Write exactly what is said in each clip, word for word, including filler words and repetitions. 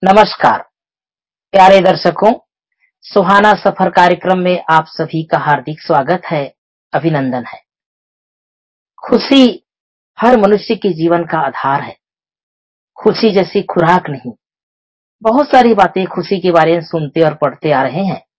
नमस्कार प्यारे दर्शकों, सुहाना सफर कार्यक्रम में आप सभी का हार्दिक स्वागत है, अभिनंदन है। खुशी हर मनुष्य के जीवन का आधार है। खुशी जैसी खुराक नहीं। बहुत सारी बातें खुशी के बारे में सुनते और पढ़ते आ रहे हैं।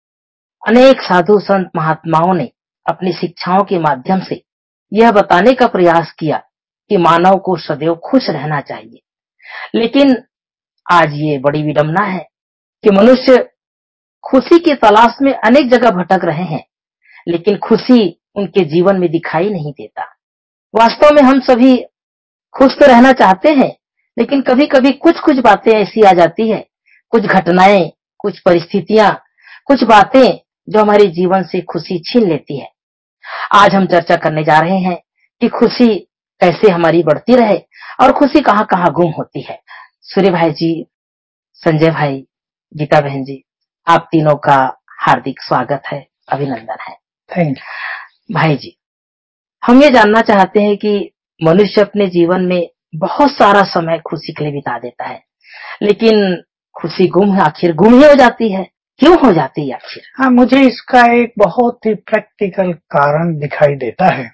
अनेक साधु संत महात्माओं ने अपनी शिक्षाओं के माध्यम से यह बताने का प्रयास किया कि मानव को सदैव खुश रहना चाहिए। लेकिन आज ये बड़ी विडंबना है कि मनुष्य खुशी की तलाश में अनेक जगह भटक रहे हैं, लेकिन खुशी उनके जीवन में दिखाई नहीं देता। वास्तव में हम सभी खुश तो रहना चाहते हैं, लेकिन कभी कभी कुछ कुछ बातें ऐसी आ जाती है, कुछ घटनाएं, कुछ परिस्थितियां, कुछ बातें जो हमारे जीवन से खुशी छीन लेती है। आज हम चर्चा करने जा रहे हैं कि खुशी कैसे हमारी बढ़ती रहे और खुशी कहां कहां गुम होती है। सूर्य भाई जी, संजय भाई, गीता बहन जी, आप तीनों का हार्दिक स्वागत है, अभिनंदन है। Thank you. भाई जी, हम ये जानना चाहते हैं कि मनुष्य अपने जीवन में बहुत सारा समय खुशी के लिए बिता देता है, लेकिन खुशी गुम आखिर गुम ही हो जाती है। क्यों हो जाती है आखिर? हाँ, मुझे इसका एक बहुत ही प्रैक्टिकल कारण दिखाई देता है।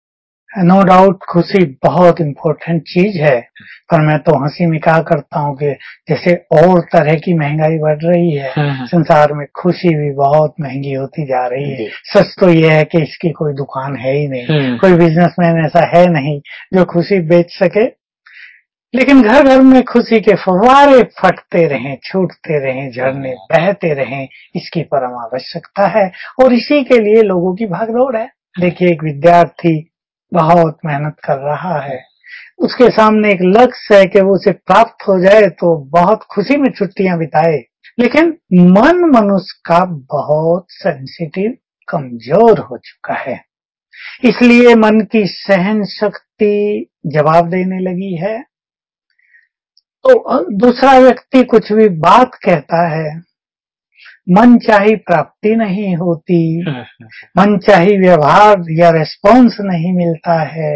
नो डाउट खुशी बहुत इम्पोर्टेंट चीज है, पर मैं तो हंसी में कहा करता हूँ कि जैसे और तरह की महंगाई बढ़ रही है, संसार में खुशी भी बहुत महंगी होती जा रही है। सच तो यह है कि इसकी कोई दुकान है ही नहीं, कोई बिजनेसमैन ऐसा है नहीं जो खुशी बेच सके। लेकिन घर घर में खुशी के फव्वारे फटते रहें, छूटते रहें, झरने बहते रहें, इसकी परम आवश्यकता है और इसी के लिए लोगों की भागदौड़ है। देखिए, एक विद्यार्थी बहुत मेहनत कर रहा है, उसके सामने एक लक्ष्य है कि वो उसे प्राप्त हो जाए तो बहुत खुशी में छुट्टियां बिताए। लेकिन मन मनुष्य का बहुत सेंसिटिव, कमजोर हो चुका है, इसलिए मन की सहन शक्ति जवाब देने लगी है। तो दूसरा व्यक्ति कुछ भी बात कहता है, मन चाही प्राप्ति नहीं होती, मन चाही व्यवहार या रेस्पॉन्स नहीं मिलता है,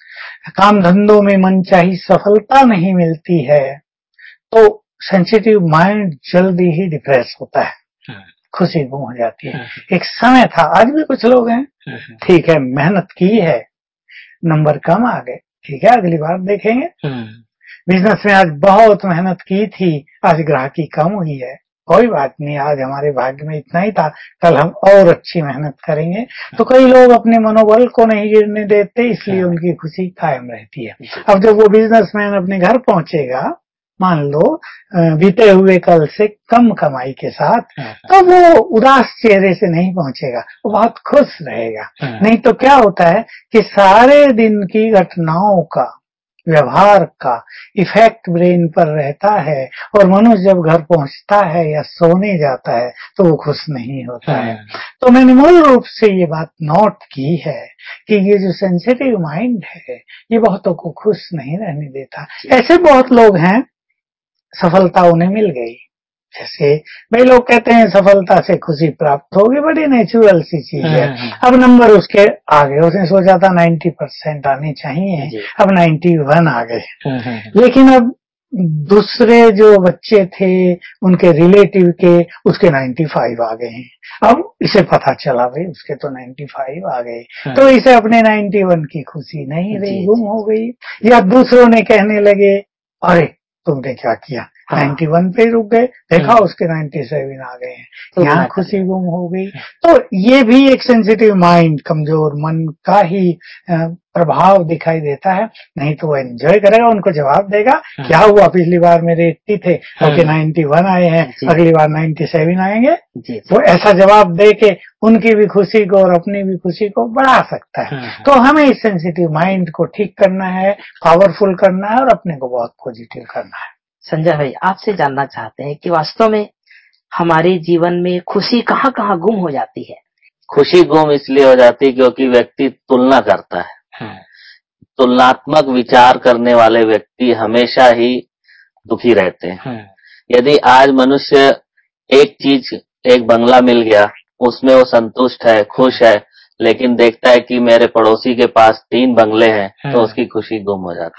काम धंधों में मन चाही सफलता नहीं मिलती है, तो सेंसिटिव माइंड जल्दी ही डिप्रेस होता है, खुशी गुम हो जाती है। एक समय था, आज भी कुछ लोग हैं, ठीक है मेहनत की है, नंबर कम आ गए, ठीक है अगली बार देखेंगे। बिजनेस में आज बहुत मेहनत की थी, आज ग्राहकी कम हुई है, कोई बात नहीं, आज हमारे भाग्य में इतना ही था, कल हम और अच्छी मेहनत करेंगे। तो कई लोग अपने मनोबल को नहीं गिरने देते, इसलिए उनकी खुशी कायम रहती है। अब जब वो बिजनेसमैन अपने घर पहुंचेगा, मान लो बीते हुए कल से कम कमाई के साथ, तो वो उदास चेहरे से नहीं पहुंचेगा, वो बहुत खुश रहेगा। नहीं तो क्या होता है कि सारे दिन की घटनाओं का, व्यवहार का इफेक्ट ब्रेन पर रहता है और मनुष्य जब घर पहुंचता है या सोने जाता है तो वो खुश नहीं होता है। तो मैंने मूल रूप से ये बात नोट की है कि ये जो सेंसिटिव माइंड है, ये बहुतों को खुश नहीं रहने देता। ऐसे बहुत लोग हैं, सफलता उन्हें मिल गई, जैसे भाई लोग कहते हैं सफलता से खुशी प्राप्त होगी, बड़ी नेचुरल सी चीज है। अब नंबर उसके आगे, उसने सोचा था नब्बे परसेंट आने चाहिए, अब इक्यानवे आ गए। लेकिन अब दूसरे जो बच्चे थे उनके रिलेटिव के, उसके पचानवे आ गए हैं। अब इसे पता चला भाई उसके तो पचानवे आ गए, तो इसे अपने इक्यानवे की खुशी नहीं रही, गुम हो गई। या दूसरों ने कहने लगे, अरे तुमने क्या किया, हाँ। इक्यानवे पे रुक गए, देखा उसके सत्तानवे आ गए हैं, तो यहाँ खुशी गुम हो गई। तो ये भी एक सेंसिटिव माइंड, कमजोर मन का ही प्रभाव दिखाई देता है। नहीं तो वो एंजॉय करेगा, उनको जवाब देगा, हाँ। क्या हुआ पिछली बार मेरे अस्सी थे, ओके इक्यानवे आए हैं, अगली बार सत्तानवे आएंगे, वो ऐसा जवाब दे के उनकी भी खुशी को और अपनी भी खुशी को बढ़ा सकता है। हाँ। तो हमें इस सेंसिटिव माइंड को ठीक करना है, पावरफुल करना है और अपने को बहुत पॉजिटिव करना है। संजय भाई, आपसे जानना चाहते हैं कि वास्तव में हमारे जीवन में खुशी कहाँ कहाँ गुम हो जाती है? खुशी गुम इसलिए हो जाती है क्योंकि व्यक्ति तुलना करता है। हाँ। तुलनात्मक विचार करने वाले व्यक्ति हमेशा ही दुखी रहते हैं। हाँ। यदि आज मनुष्य एक चीज, एक बंगला मिल गया, उसमें वो संतुष्ट है, खुश है, लेकिन देखता है कि मेरे पड़ोसी के पास तीन बंगले हैं, हाँ। तो उसकी खुशी गुम हो जाती हाँ। है।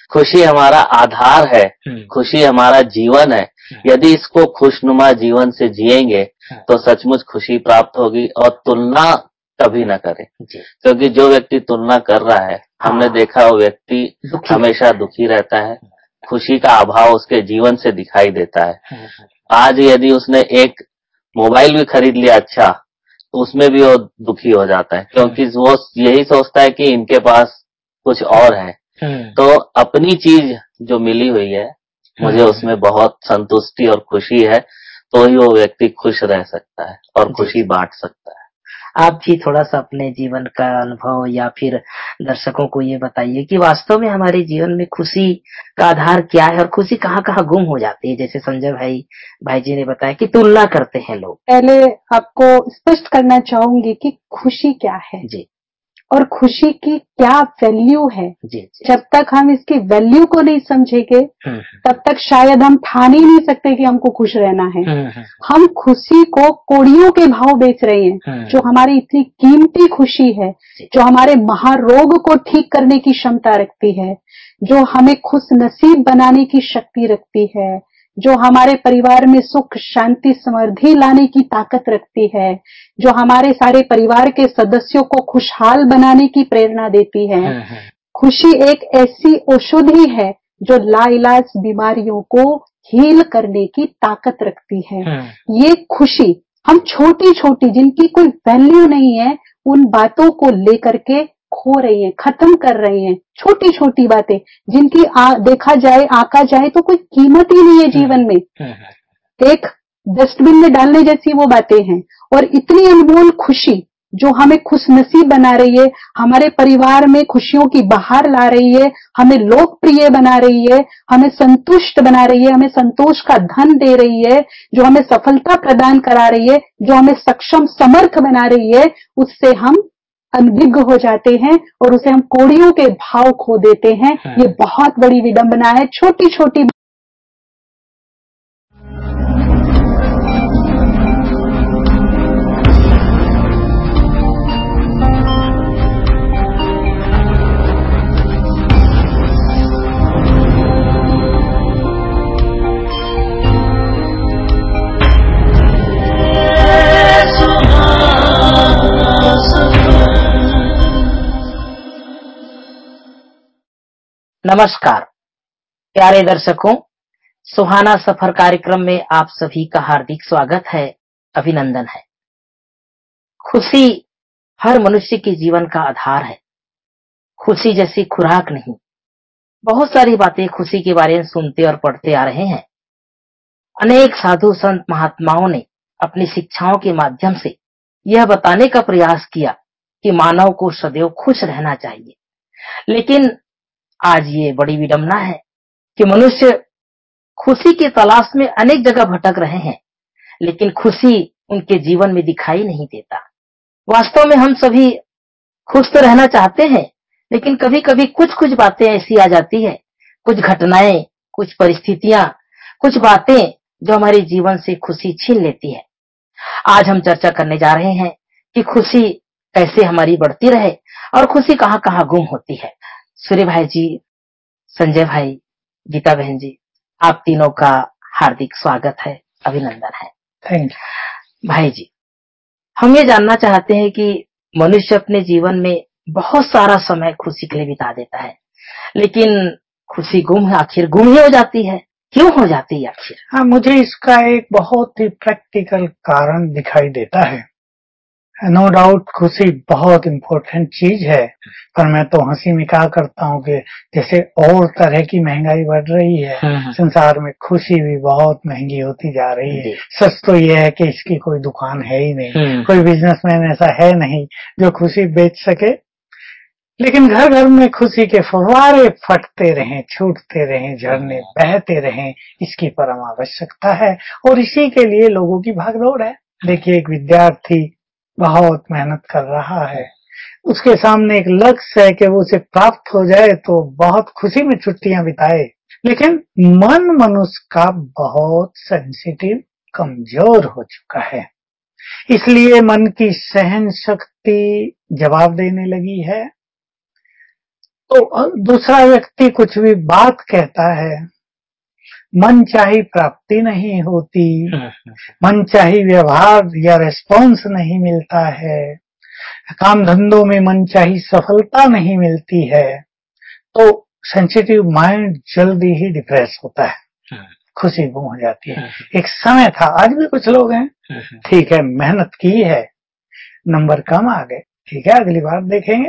खुशी हमारा आधार है, खुशी हमारा जीवन है। यदि इसको खुशनुमा जीवन से जिएंगे तो सचमुच खुशी प्राप्त होगी। और तुलना कभी ना करें, क्योंकि जो व्यक्ति तुलना कर रहा है, हमने देखा वो व्यक्ति हमेशा दुखी रहता है, खुशी का अभाव उसके जीवन से दिखाई देता है। आज यदि उसने एक मोबाइल भी खरीद लिया अच्छा, तो उसमें भी वो दुखी हो जाता है, क्योंकि वो यही सोचता है कि इनके पास कुछ और है। तो अपनी चीज जो मिली हुई है, मुझे उसमें बहुत संतुष्टि और खुशी है, तो ही वो व्यक्ति खुश रह सकता है और खुशी बांट सकता है। आप भी थोड़ा सा अपने जीवन का अनुभव या फिर दर्शकों को ये बताइए कि वास्तव में हमारे जीवन में खुशी का आधार क्या है और खुशी कहाँ कहाँ गुम हो जाती है। जैसे संजय भाई भाई जी ने बताया कि तुलना करते हैं लोग। पहले आपको स्पष्ट करना चाहूंगी कि खुशी क्या है जी, और खुशी की क्या वैल्यू है। जी, जी। जब तक हम इसकी वैल्यू को नहीं समझेंगे तब तक शायद हम ठान ही नहीं सकते कि हमको खुश रहना है। हम खुशी को कौड़ियों के भाव बेच रहे हैं। जो हमारी इतनी कीमती खुशी है, जो हमारे महारोग को ठीक करने की क्षमता रखती है, जो हमें खुश नसीब बनाने की शक्ति रखती है, जो हमारे परिवार में सुख शांति समृद्धि लाने की ताकत रखती है, जो हमारे सारे परिवार के सदस्यों को खुशहाल बनाने की प्रेरणा देती है। खुशी एक ऐसी औषधि है जो लाइलाज बीमारियों को हील करने की ताकत रखती है। ये खुशी हम छोटी छोटी जिनकी कोई वैल्यू नहीं है, उन बातों को लेकर के खो रही है, खत्म कर रही है। छोटी छोटी बातें जिनकी आ, देखा जाए आका जाए तो कोई कीमत ही नहीं है जीवन में, एक डस्टबिन में डालने जैसी वो बातें हैं। और इतनी अनमोल खुशी जो हमें खुश नसीब बना रही है, हमारे परिवार में खुशियों की बहार ला रही है, हमें लोकप्रिय बना रही है, हमें संतुष्ट बना रही है, हमें संतोष का धन दे रही है, जो हमें सफलता प्रदान करा रही है, जो हमें सक्षम समर्थ बना रही है, उससे हम अनभिज्ञ हो जाते हैं और उसे हम कौड़ियों के भाव खो देते हैं। ये बहुत बड़ी विडंबना है। छोटी छोटी नमस्कार प्यारे दर्शकों, सुहाना सफर कार्यक्रम में आप सभी का हार्दिक स्वागत है, अभिनंदन है। खुशी हर मनुष्य के जीवन का आधार है। खुशी जैसी खुराक नहीं। बहुत सारी बातें खुशी के बारे में सुनते और पढ़ते आ रहे हैं। अनेक साधु संत महात्माओं ने अपनी शिक्षाओं के माध्यम से यह बताने का प्रयास किया कि मानव को सदैव खुश रहना चाहिए। लेकिन आज ये बड़ी विडंबना है कि मनुष्य खुशी की तलाश में अनेक जगह भटक रहे हैं, लेकिन खुशी उनके जीवन में दिखाई नहीं देता। वास्तव में हम सभी खुश तो रहना चाहते हैं, लेकिन कभी कभी कुछ कुछ बातें ऐसी आ जाती है, कुछ घटनाएं, कुछ परिस्थितियां, कुछ बातें जो हमारे जीवन से खुशी छीन लेती है। आज हम चर्चा करने जा रहे हैं कि खुशी कैसे हमारी बढ़ती रहे और खुशी कहाँ कहाँ गुम होती है। सूर्य भाई जी, संजय भाई, गीता बहन जी, आप तीनों का हार्दिक स्वागत है, अभिनंदन है। थैंक यू भाई जी। हम ये जानना चाहते हैं कि मनुष्य अपने जीवन में बहुत सारा समय खुशी के लिए बिता देता है, लेकिन खुशी गुम आखिर गुम ही हो जाती है। क्यों हो जाती है आखिर? हाँ, मुझे इसका एक बहुत ही प्रैक्टिकल कारण दिखाई देता है। नो डाउट खुशी बहुत इम्पोर्टेंट चीज है, पर मैं तो हंसी में कहा करता हूँ कि जैसे और तरह की महंगाई बढ़ रही है, संसार में खुशी भी बहुत महंगी होती जा रही है। सच तो ये है कि इसकी कोई दुकान है ही नहीं, कोई बिजनेसमैन ऐसा है नहीं जो खुशी बेच सके। लेकिन घर घर में खुशी के फव्वारे फटते रहें, छूटते रहें, झरने बहते रहें, इसकी परम आवश्यकता है और इसी के लिए लोगों की भागदौड़ है। देखिए, एक विद्यार्थी बहुत मेहनत कर रहा है, उसके सामने एक लक्ष्य है कि वो उसे प्राप्त हो जाए तो बहुत खुशी में छुट्टियां बिताए। लेकिन मन मनुष्य का बहुत सेंसिटिव, कमजोर हो चुका है, इसलिए मन की सहन शक्ति जवाब देने लगी है। तो दूसरा व्यक्ति कुछ भी बात कहता है, मन चाही प्राप्ति नहीं होती, मन चाही व्यवहार या रिस्पॉन्स नहीं मिलता है, काम धंधों में मन चाही सफलता नहीं मिलती है, तो सेंसिटिव माइंड जल्दी ही डिप्रेस होता है, खुशी गुम हो जाती है। एक समय था, आज भी कुछ लोग हैं, ठीक है मेहनत की है, नंबर कम आ गए, ठीक है अगली बार देखेंगे।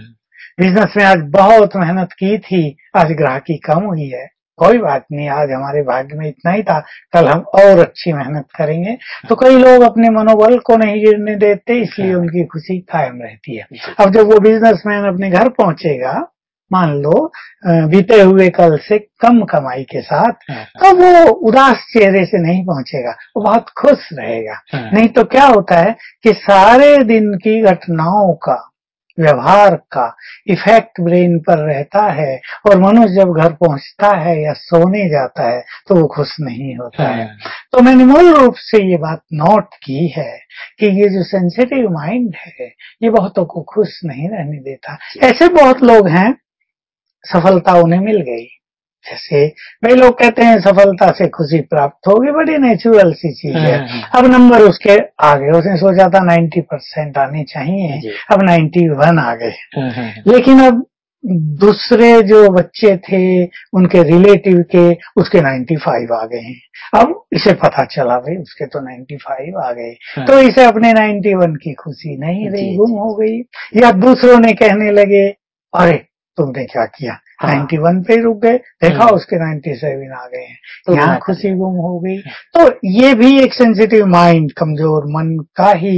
बिजनेस में आज बहुत मेहनत की थी, आज ग्राहकी कम हुई है, कोई बात नहीं, आज हमारे भाग्य में इतना ही था, कल हम और अच्छी मेहनत करेंगे। तो कई लोग अपने मनोबल को नहीं गिरने देते, इसलिए उनकी खुशी कायम रहती है। अब जब वो बिजनेसमैन अपने घर पहुंचेगा, मान लो बीते हुए कल से कम कमाई के साथ, तो वो उदास चेहरे से नहीं पहुंचेगा, वो बहुत खुश रहेगा। नहीं तो क्या होता है कि सारे दिन की घटनाओं का, व्यवहार का इफेक्ट ब्रेन पर रहता है, और मनुष्य जब घर पहुंचता है या सोने जाता है तो वो खुश नहीं होता है। तो मैंने मूल रूप से ये बात नोट की है कि ये जो सेंसिटिव माइंड है, ये बहुतों को खुश नहीं रहने देता। ऐसे बहुत लोग हैं, सफलता उन्हें मिल गई, जैसे कई लोग कहते हैं सफलता से खुशी प्राप्त होगी, बड़ी नेचुरल सी चीज है। अब नंबर उसके आ गए, उसने सोचा था नब्बे परसेंट आने चाहिए, अब इक्यानवे आ गए। लेकिन अब दूसरे जो बच्चे थे उनके रिलेटिव के, उसके पचानवे आ गए हैं। अब इसे पता चला भाई उसके तो पचानवे आ गए, तो इसे अपने इक्यानवे की खुशी नहीं रही, गुम हो गई। या दूसरों ने कहने लगे अरे तुमने क्या किया, हाँ। इक्यानवे पे रुक गए, देखा उसके सत्तानवे आ गए हैं, तो यहाँ खुशी गुम हो गई। तो ये भी एक सेंसिटिव माइंड, कमजोर मन का ही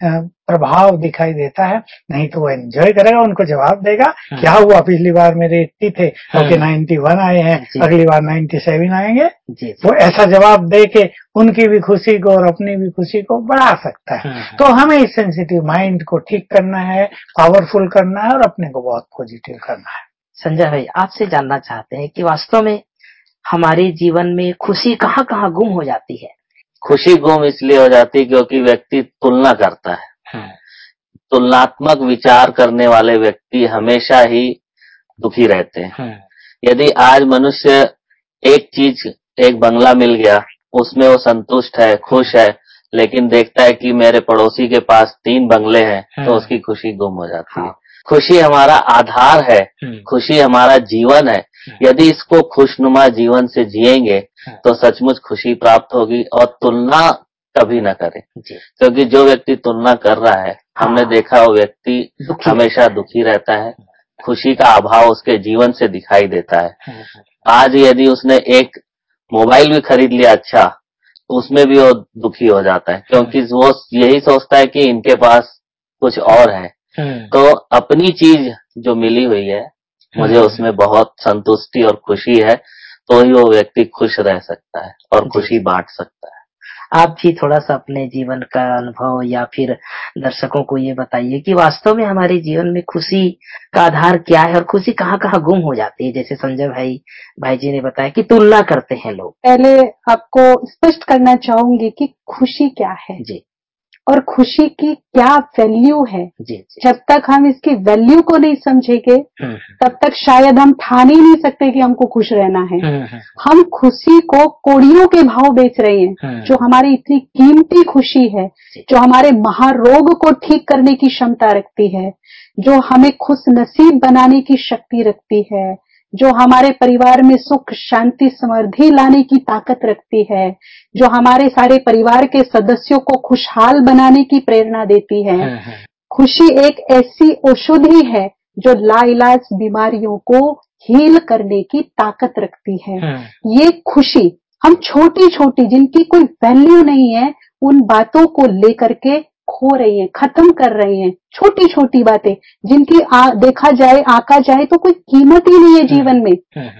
प्रभाव दिखाई देता है। नहीं तो वो एंजॉय करेगा, उनको जवाब देगा हाँ। क्या हुआ, पिछली बार मेरे अस्सी थे, ओके इक्यानवे आए हैं, अगली बार सत्तानवे आएंगे, वो ऐसा जवाब दे के उनकी भी खुशी को और अपनी भी खुशी को बढ़ा सकता है। हाँ। तो हमें इस सेंसिटिव माइंड को ठीक करना है, पावरफुल करना है और अपने को बहुत पॉजिटिव करना है। संजय भाई, आपसे जानना चाहते हैं कि वास्तव में हमारे जीवन में खुशी कहाँ कहाँ गुम हो जाती है? खुशी गुम इसलिए हो जाती है क्योंकि व्यक्ति तुलना करता है। हाँ। तुलनात्मक विचार करने वाले व्यक्ति हमेशा ही दुखी रहते हैं। हाँ। यदि आज मनुष्य एक चीज, एक बंगला मिल गया, उसमें वो संतुष्ट है, खुश है, लेकिन देखता है कि मेरे पड़ोसी के पास तीन बंगले हैं, हाँ। तो उसकी खुशी गुम हो जाती हाँ। है। खुशी हमारा आधार है, खुशी हमारा जीवन है। यदि इसको खुशनुमा जीवन से जिएंगे तो सचमुच खुशी प्राप्त होगी। और तुलना कभी ना करें, क्योंकि जो व्यक्ति तुलना कर रहा है, हमने देखा वो व्यक्ति हमेशा दुखी रहता है, खुशी का अभाव उसके जीवन से दिखाई देता है। आज यदि उसने एक मोबाइल भी खरीद लिया अच्छा, तो उसमें भी वो दुखी हो जाता है, क्योंकि वो यही सोचता है कि इनके पास कुछ और है। तो अपनी चीज जो मिली हुई है, मुझे उसमें बहुत संतुष्टि और खुशी है, तो ही वो व्यक्ति खुश रह सकता है और खुशी बांट सकता है। आप भी थोड़ा सा अपने जीवन का अनुभव या फिर दर्शकों को ये बताइए कि वास्तव में हमारे जीवन में खुशी का आधार क्या है और खुशी कहाँ कहाँ गुम हो जाती है। जैसे संजय भाई भाई जी ने बताया कि तुलना करते हैं लोग। पहले आपको स्पष्ट करना चाहूंगी कि खुशी क्या है जी, और खुशी की क्या वैल्यू है। जी, जी। जब तक हम इसकी वैल्यू को नहीं समझेंगे तब तक शायद हम ठान ही नहीं सकते कि हमको खुश रहना है। हम खुशी को कौड़ियों के भाव बेच रहे हैं, जो हमारी इतनी कीमती खुशी है, जो हमारे महारोग को ठीक करने की क्षमता रखती है, जो हमें खुश नसीब बनाने की शक्ति रखती है, जो हमारे परिवार में सुख शांति समृद्धि लाने की ताकत रखती है, जो हमारे सारे परिवार के सदस्यों को खुशहाल बनाने की प्रेरणा देती है। खुशी एक ऐसी औषधि है जो लाइलाज बीमारियों को हील करने की ताकत रखती है। ये खुशी हम छोटी छोटी, जिनकी कोई वैल्यू नहीं है, उन बातों को लेकर के खो रही है, खत्म कर रही हैं। छोटी छोटी बातें जिनकी आ, देखा जाए आका जाए तो कोई कीमत ही नहीं है जीवन में,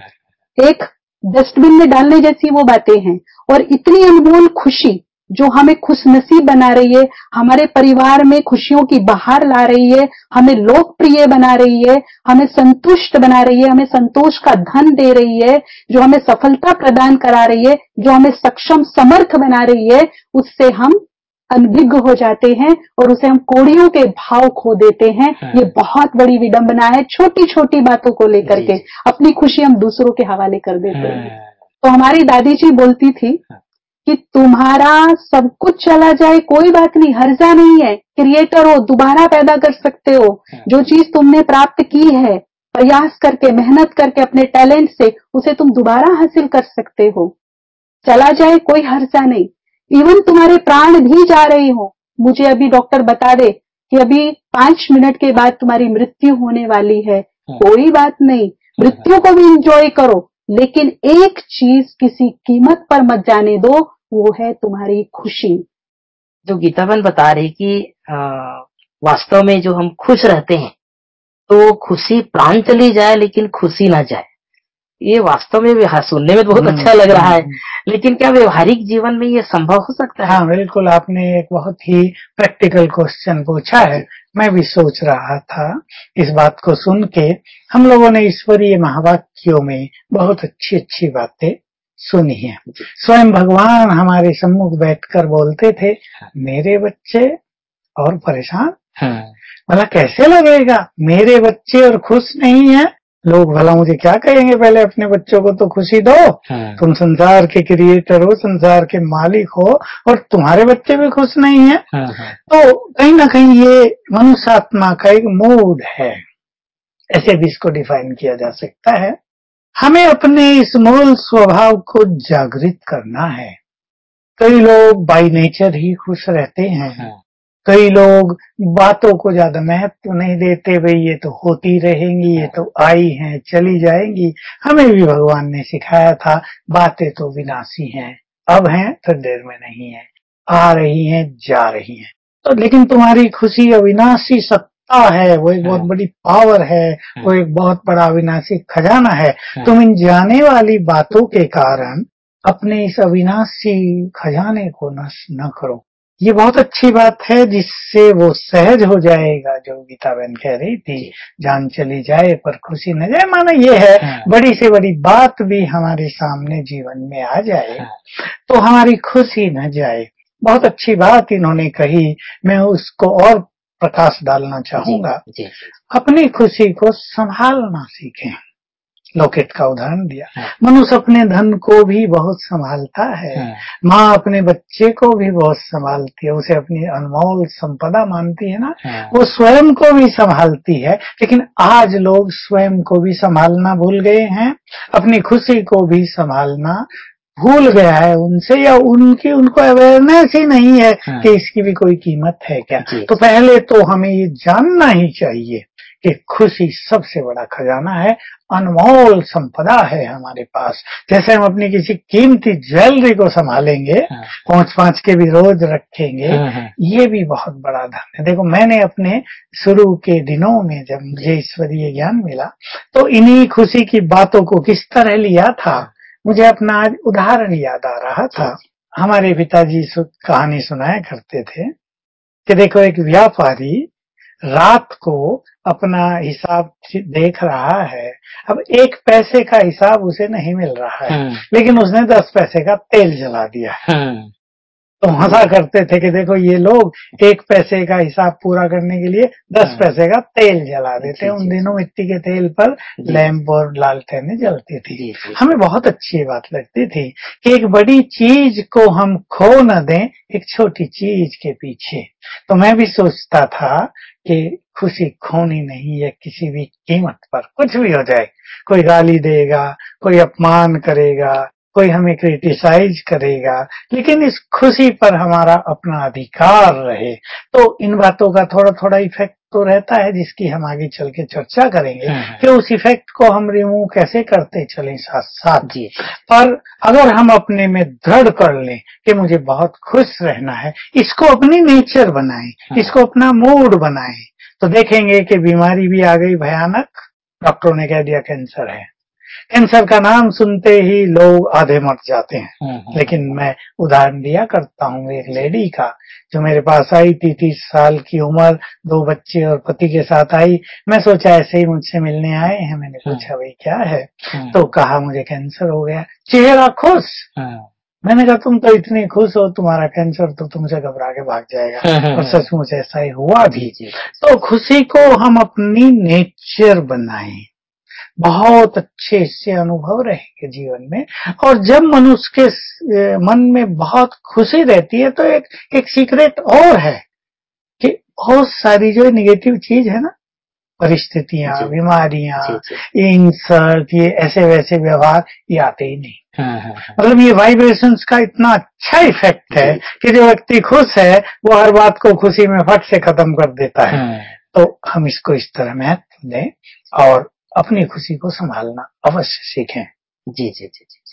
एक डस्टबिन में डालने जैसी वो बातें हैं। और इतनी अनमोल खुशी जो हमें खुश नसीब बना रही है, हमारे परिवार में खुशियों की बहार ला रही है, हमें लोकप्रिय बना रही है, हमें संतुष्ट बना रही है, हमें संतोष का धन दे रही है, जो हमें सफलता प्रदान करा रही है, जो हमें सक्षम समर्थ बना रही है, उससे हम अनभिज्ञ हो जाते हैं और उसे हम कोड़ियों के भाव खो देते हैं। ये बहुत बड़ी विडंबना है, छोटी छोटी बातों को लेकर के अपनी खुशी हम दूसरों के हवाले कर देते हैं। तो हमारी दादी जी बोलती थी कि तुम्हारा सब कुछ चला जाए कोई बात नहीं, हर्जा नहीं है, क्रिएटर हो, दोबारा पैदा कर सकते हो। जो चीज तुमने प्राप्त की है प्रयास करके, मेहनत करके, अपने टैलेंट से, उसे तुम दोबारा हासिल कर सकते हो। चला जाए कोई हर्जा नहीं। इवन तुम्हारे प्राण भी जा रहे हो, मुझे अभी डॉक्टर बता दे कि अभी पांच मिनट के बाद तुम्हारी मृत्यु होने वाली है, कोई बात नहीं, मृत्यु को भी एंजॉय करो, लेकिन एक चीज किसी कीमत पर मत जाने दो, वो है तुम्हारी खुशी। जो गीताबन बता रही कि वास्तव में जो हम खुश रहते हैं तो खुशी प्राण चली जाए लेकिन खुशी ना जाए, ये वास्तव में सुनने में बहुत अच्छा लग रहा है, लेकिन क्या व्यवहारिक जीवन में ये संभव हो सकता है? हाँ बिल्कुल, आपने एक बहुत ही प्रैक्टिकल क्वेश्चन पूछा है। मैं भी सोच रहा था इस बात को सुन के। हम लोगों ने ईश्वरीय महावाक्यों में बहुत अच्छी अच्छी बातें सुनी है। स्वयं भगवान हमारे सम्मुख बैठकर बोलते थे, मेरे बच्चे और परेशान, भला कैसे लगेगा मेरे बच्चे और खुश नहीं है, लोग भला मुझे क्या कहेंगे, पहले अपने बच्चों को तो खुशी दो। तुम संसार के क्रिएटर हो, संसार के मालिक हो, और तुम्हारे बच्चे भी खुश नहीं है। तो कहीं ना कहीं ये मनुष्य आत्मा का एक मूड है, ऐसे भी इसको डिफाइन किया जा सकता है। हमें अपने इस मूल स्वभाव को जागृत करना है। कई लोग बाय नेचर ही खुश रहते हैं, कई लोग बातों को ज्यादा महत्व नहीं देते, भाई ये तो होती रहेंगी, ये तो आई हैं चली जाएंगी। हमें भी भगवान ने सिखाया था, बातें तो विनाशी हैं, अब हैं तो देर में नहीं है, आ रही हैं जा रही हैं। तो लेकिन तुम्हारी खुशी अविनाशी सत्ता है, वो एक बहुत बड़ी पावर है, वो एक बहुत बड़ा अविनाशी खजाना है। तुम इन जाने वाली बातों के कारण अपने इस अविनाशी खजाने को नष्ट न करो। ये बहुत अच्छी बात है, जिससे वो सहज हो जाएगा। जो गीता बहन कह रही थी, जान चली जाए पर खुशी न जाए, माना ये है बड़ी से बड़ी बात भी हमारे सामने जीवन में आ जाए तो हमारी खुशी न जाए। बहुत अच्छी बात इन्होंने कही, मैं उसको और प्रकाश डालना चाहूंगा। अपनी खुशी को संभालना सीखें। लॉकेट का उदाहरण दिया, मनुष्य अपने धन को भी बहुत संभालता है, माँ अपने बच्चे को भी बहुत संभालती है, उसे अपनी अनमोल संपदा मानती है ना, वो स्वयं को भी संभालती है। लेकिन आज लोग स्वयं को भी संभालना भूल गए हैं, अपनी खुशी को भी संभालना भूल गया है उनसे, या उनकी उनको अवेयरनेस ही नहीं है कि इसकी भी कोई कीमत है क्या। तो पहले तो हमें ये जानना ही चाहिए कि खुशी सबसे बड़ा खजाना है, अनमोल संपदा है हमारे पास। जैसे हम अपनी किसी कीमती ज्वेलरी को संभालेंगे, पांच पांच के भी रोज रखेंगे, ये भी बहुत बड़ा धन है। देखो, मैंने अपने शुरू के दिनों में जब मुझे ईश्वरीय ज्ञान मिला तो इन्हीं खुशी की बातों को किस तरह लिया था, मुझे अपना आज उदाहरण याद आ रहा था। हमारे पिताजी कहानी सुनाया करते थे कि देखो, एक व्यापारी रात को अपना हिसाब देख रहा है, अब एक पैसे का हिसाब उसे नहीं मिल रहा है, लेकिन उसने दस पैसे का तेल जला दिया है। तो हंसा करते थे कि देखो, ये लोग एक पैसे का हिसाब पूरा करने के लिए दस पैसे का तेल जला देते। उन दिनों मिट्टी के तेल पर लैंप और लालटेनें जलती थी। हमें बहुत अच्छी बात लगती थी कि एक बड़ी चीज को हम खो न दें एक छोटी चीज के पीछे। तो मैं भी सोचता था कि खुशी खोनी नहीं है किसी भी कीमत पर, कुछ भी हो जाए। कोई गाली देगा, कोई अपमान करेगा, कोई हमें क्रिटिसाइज करेगा, लेकिन इस खुशी पर हमारा अपना अधिकार रहे। तो इन बातों का थोड़ा थोड़ा इफेक्ट तो रहता है, जिसकी हम आगे चल के चर्चा करेंगे कि उस इफेक्ट को हम रिमूव कैसे करते चलें साथ साथ। पर अगर हम अपने में दृढ़ कर लें कि मुझे बहुत खुश रहना है, इसको अपनी नेचर बनाएं, इसको अपना मूड बनाएं, तो देखेंगे कि बीमारी भी आ गई भयानक। डॉक्टरों ने कह दिया कैंसर है। कैंसर का नाम सुनते ही लोग आधे मर जाते हैं। लेकिन मैं उदाहरण दिया करता हूँ एक लेडी का, जो मेरे पास आई थी, तीस साल की उम्र, दो बच्चे और पति के साथ आई। मैं सोचा ऐसे ही मुझसे मिलने आए हैं, मैंने पूछा भाई क्या है, तो कहा मुझे कैंसर हो गया। चेहरा खुश। मैंने कहा तुम तो इतनी खुश हो, तुम्हारा कैंसर तो तुमसे घबरा के भाग जाएगा, और सचमुच ऐसा ही हुआ भी। तो खुशी को हम अपनी नेचर बनाएं, बहुत अच्छे से अनुभव रहेंगे जीवन में। और जब मनुष्य के मन में बहुत खुशी रहती है तो एक एक सीक्रेट और है कि बहुत सारी जो निगेटिव चीज है ना, परिस्थितियां, बीमारियां, इंसल्ट, ये ऐसे वैसे व्यवहार, ये आते ही नहीं। मतलब ये वाइब्रेशंस का इतना अच्छा इफेक्ट है कि जो व्यक्ति खुश है वो हर बात को खुशी में फट से खत्म कर देता है। तो हम इसको इस तरह महत्व दें और अपनी खुशी को संभालना अवश्य सीखें। जी जी जी जी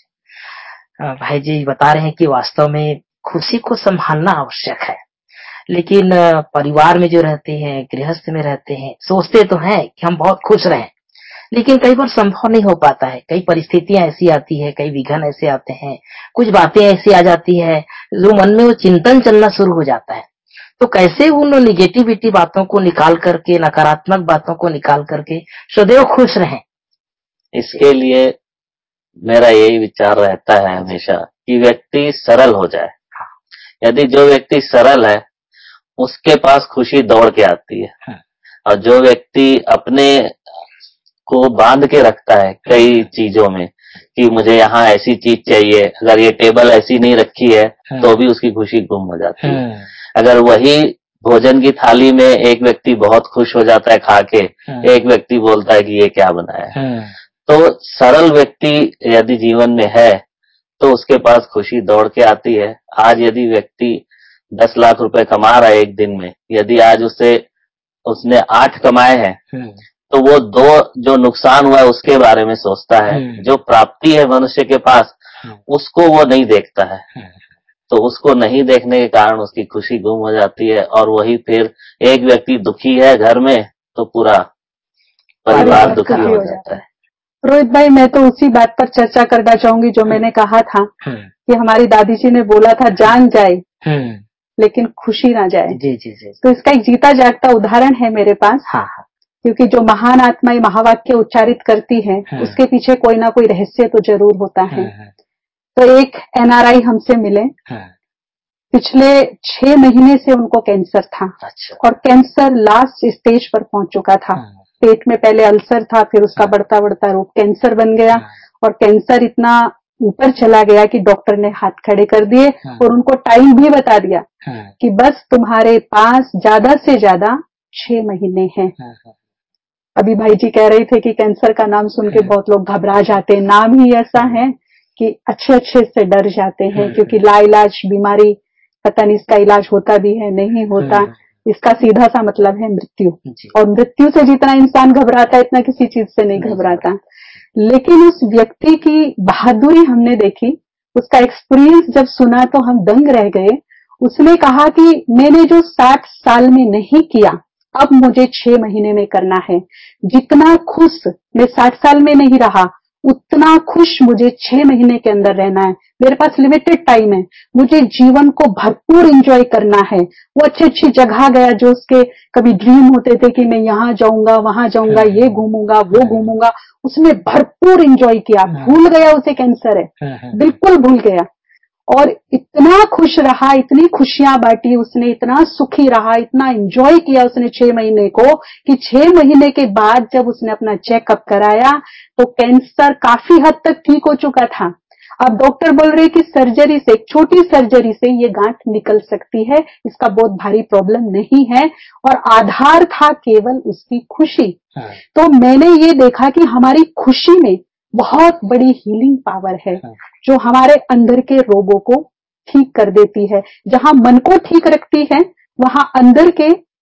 जी भाई जी बता रहे हैं कि वास्तव में खुशी को संभालना आवश्यक है, लेकिन परिवार में जो रहते हैं, गृहस्थ में रहते हैं, सोचते तो हैं कि हम बहुत खुश रहें, लेकिन कई बार संभव नहीं हो पाता है। कई परिस्थितियां ऐसी आती है, कई विघ्न ऐसे आते हैं, कुछ बातें ऐसी आ जाती है जो मन में वो चिंतन चलना शुरू हो जाता है। तो कैसे उन निगेटिविटी बातों को निकाल करके, नकारात्मक बातों को निकाल करके सदैव खुश रहें? इसके लिए मेरा यही विचार रहता है हमेशा कि व्यक्ति सरल हो जाए। यदि जो व्यक्ति सरल है उसके पास खुशी दौड़ के आती है, और जो व्यक्ति अपने को बांध के रखता है कई चीजों में कि मुझे यहाँ ऐसी चीज चाहिए, अगर ये टेबल ऐसी नहीं रखी है तो भी उसकी खुशी गुम हो जाती है। अगर वही भोजन की थाली में एक व्यक्ति बहुत खुश हो जाता है खा के, एक व्यक्ति बोलता है कि ये क्या बनाया है। तो सरल व्यक्ति यदि जीवन में है तो उसके पास खुशी दौड़ के आती है। आज यदि व्यक्ति दस लाख रुपए कमा रहा है एक दिन में, यदि आज उसे उसने आठ कमाए हैं तो वो दो जो नुकसान हुआ है उसके बारे में सोचता है। जो प्राप्ति है मनुष्य के पास उसको वो नहीं देखता है, तो उसको नहीं देखने के कारण उसकी खुशी गुम हो जाती है। और वही फिर एक व्यक्ति दुखी है घर में तो पूरा परिवार दुखी हो जाता है। रोहित भाई, मैं तो उसी बात पर चर्चा करना चाहूंगी जो मैंने कहा था कि हमारी दादी जी ने बोला था, जान जाए लेकिन खुशी ना जाए। जी जी जी। तो इसका एक जीता जागता उदाहरण है मेरे पास। हाँ हाँ। क्योंकि जो महान आत्मा महावाक्य उच्चारित करती है उसके पीछे कोई ना कोई रहस्य तो जरूर होता है। तो एक एनआरआई हमसे मिले, पिछले छह महीने से उनको कैंसर था। अच्छा। और कैंसर लास्ट स्टेज पर पहुंच चुका था। पेट में पहले अल्सर था, फिर उसका बढ़ता बढ़ता रूप कैंसर बन गया, और कैंसर इतना ऊपर चला गया कि डॉक्टर ने हाथ खड़े कर दिए और उनको टाइम भी बता दिया कि बस तुम्हारे पास ज्यादा से ज्यादा छह महीने हैं। अभी भाई जी कह रहे थे कि कैंसर का नाम सुन के बहुत लोग घबरा जाते हैं। नाम ही ऐसा है कि अच्छे अच्छे से डर जाते हैं, क्योंकि लाइलाज बीमारी, पता नहीं इसका इलाज होता भी है नहीं होता। इसका सीधा सा मतलब है मृत्यु, और मृत्यु से जितना इंसान घबराता है इतना किसी चीज से नहीं घबराता। लेकिन उस व्यक्ति की बहादुरी हमने देखी, उसका एक्सपीरियंस जब सुना तो हम दंग रह गए। उसने कहा कि मैंने जो साठ साल में नहीं किया अब मुझे छह महीने में करना है। जितना खुश मैं साठ साल में नहीं रहा उतना खुश मुझे छह महीने के अंदर रहना है। मेरे पास लिमिटेड टाइम है, मुझे जीवन को भरपूर एंजॉय करना है। वो अच्छी अच्छी जगह गया जो उसके कभी ड्रीम होते थे कि मैं यहाँ जाऊंगा वहां जाऊंगा, ये घूमूंगा वो घूमूंगा, उसने भरपूर एंजॉय किया। भूल गया उसे कैंसर है, बिल्कुल भूल गया, और इतना खुश रहा, इतनी खुशियां बांटी उसने, इतना सुखी रहा, इतना एंजॉय किया उसने छह महीने को कि छह महीने के बाद जब उसने अपना चेकअप कराया तो कैंसर काफी हद तक ठीक हो चुका था। अब डॉक्टर बोल रहे कि सर्जरी से, एक छोटी सर्जरी से ये गांठ निकल सकती है, इसका बहुत भारी प्रॉब्लम नहीं है, और आधार था केवल उसकी खुशी। तो मैंने ये देखा कि हमारी खुशी में बहुत बड़ी हीलिंग पावर है जो हमारे अंदर के रोगों को ठीक कर देती है। जहां मन को ठीक रखती है वहां अंदर के